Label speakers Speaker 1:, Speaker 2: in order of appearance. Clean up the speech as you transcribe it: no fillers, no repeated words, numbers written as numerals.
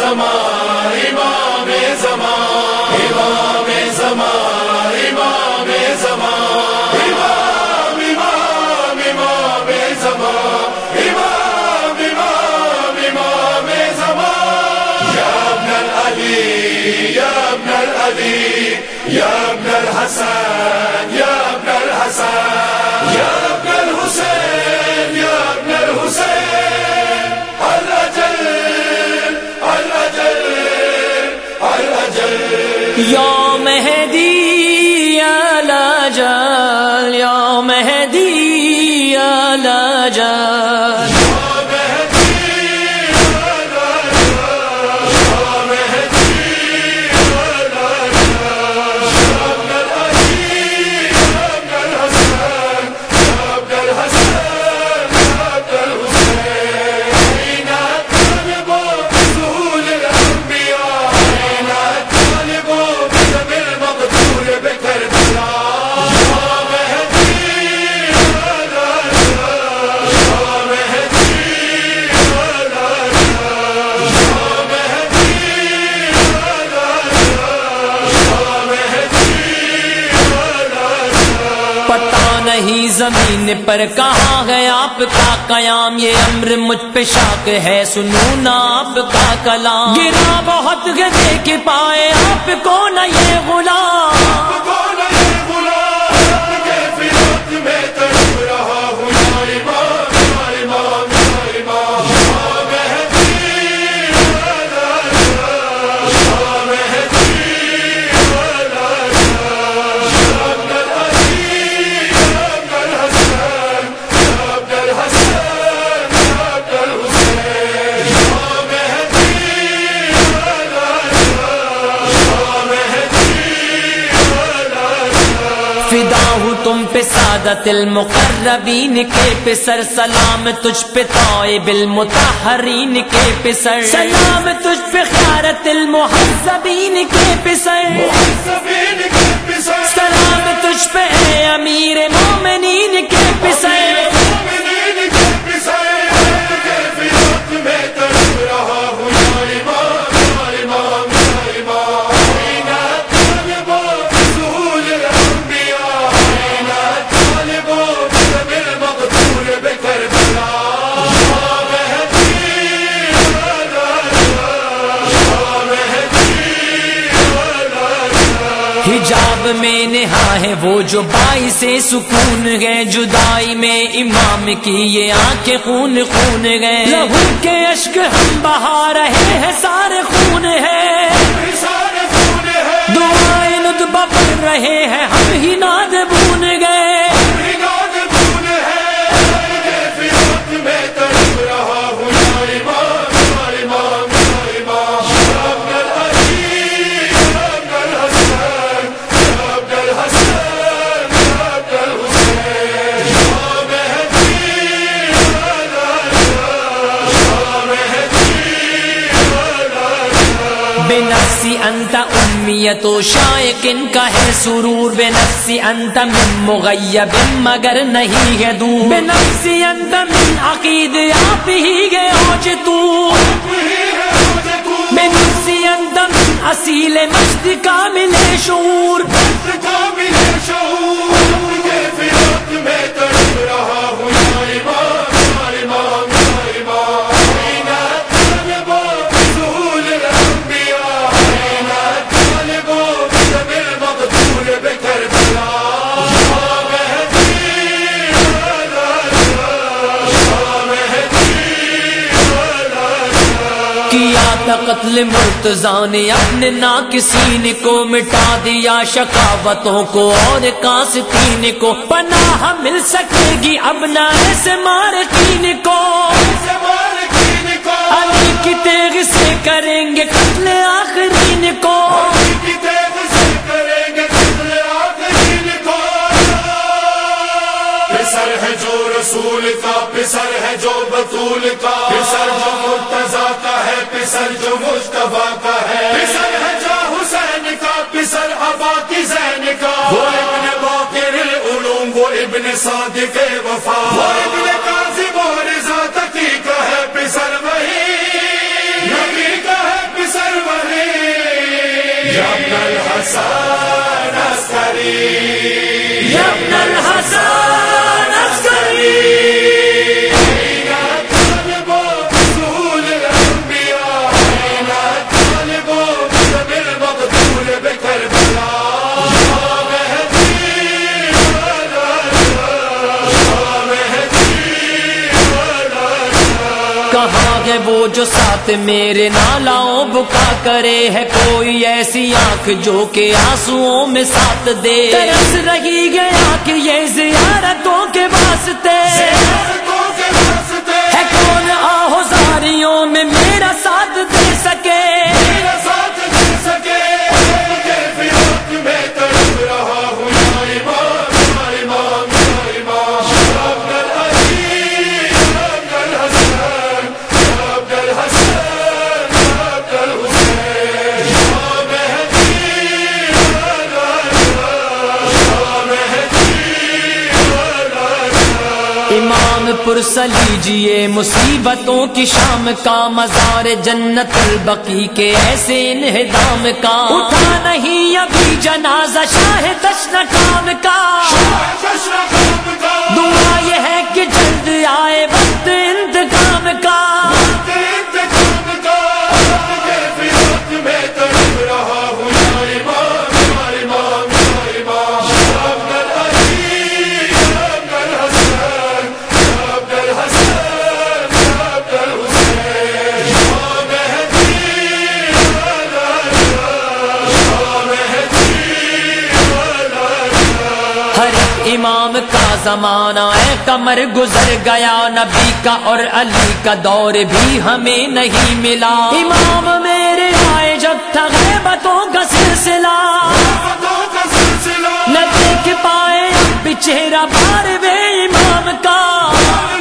Speaker 1: زمان امام زمان امام زمان امام زمان امام امام امام زمان امام امام امام زمان یا ابن العلی یا ابن العلی یا ابن الحسن یا ابن الحسن یا ابن الحسین یا ابن الحسین الاجل الاجل الاجل
Speaker 2: یا مہدی یا لاجل یا مہدی یا لاجل نہیں زمین پر کہاں ہے آپ کا قیام، یہ امر مجھ پہ شاک ہے، سنوں نا آپ کا کلام۔ گرا بہت ہے دیکھ پائے آپ کو نہ یہ غلام، فدا ہوں تم پہ سعادت المقربین کے پسر، سلام تجھ پہ طائب المطہرین کے پسر، سلام تجھ پہ خیارت المحذبین کے پسر، سلام تجھ پہ اے امیر مومنین کے پسر۔ حجاب میں نہا ہے وہ جو باعث سکون ہے، جدائی میں امام کی یہ آنکھیں خون خون گئے، لہو کے اشک ہم بہا رہے ہیں سارے خون ہے، دعائیں ندبہ پڑھ رہے ہیں ہم ہی ناد بھون گئے۔ بنفسی انت امیت و شائقن کا ہے سرور، بنفسی انت من مغیب مگر نہیں ہے دور، بنفسی انت من عقید آپ ہی گئے اوج تو، بنفسی انت من اصیل مجد کامل شعور۔ قتل مرتضیٰ نے اپنے ناقصین کو مٹا دیا، شقاوتوں کو اور قاسطین کو پناہ مل سکے گی اب نہ ایسے مارقین کو، علی کی تیغ سے کریں گے قتل آخرین کو۔
Speaker 1: پسر ہے جو رسول کا، پسر ہے جو بطول کا، پسر جو مرتضیٰ کا ہے، پسر جو مصطفیٰ کا ہے، پسر ہے جو حسین کا، پسر ابا کی زین کا، وہ ابن باقر العلوم، وہ ابن صادق وفا، وہ ابن کاظم و رضا تقی کا ہے، پسر وہی نبی کا ہے، حسن عسکری
Speaker 2: یا ابن الحسن عسکری کہاں ہے وہ جو ساتھ میرے نالاؤں بکا کرے، ہے کوئی ایسی آنکھ جو کہ آنسوؤں میں ساتھ دے، ترس رہی ہے آنکھ یہ زیارتوں کے واسطے، ہے کون آہوزاریوں میں میرا ساتھ دے سکے، پرس لیجئے مصیبتوں کی شام کا، مزار جنت البقیع کے ایسے انہدام کا، اٹھا نہیں ابھی جنازہ شاہ تشنہ کام کا، دعا یہ ہے کہ جلد آئے وقت انتقام کا، امام کا زمانہ اے قمر گزر گیا، نبی کا اور علی کا دور بھی ہمیں نہیں ملا، امام میرے آئے جب تھا غیبتوں کا سلسلہ، نہ دیکھ پائے اب چہرہ بار وے امام کا،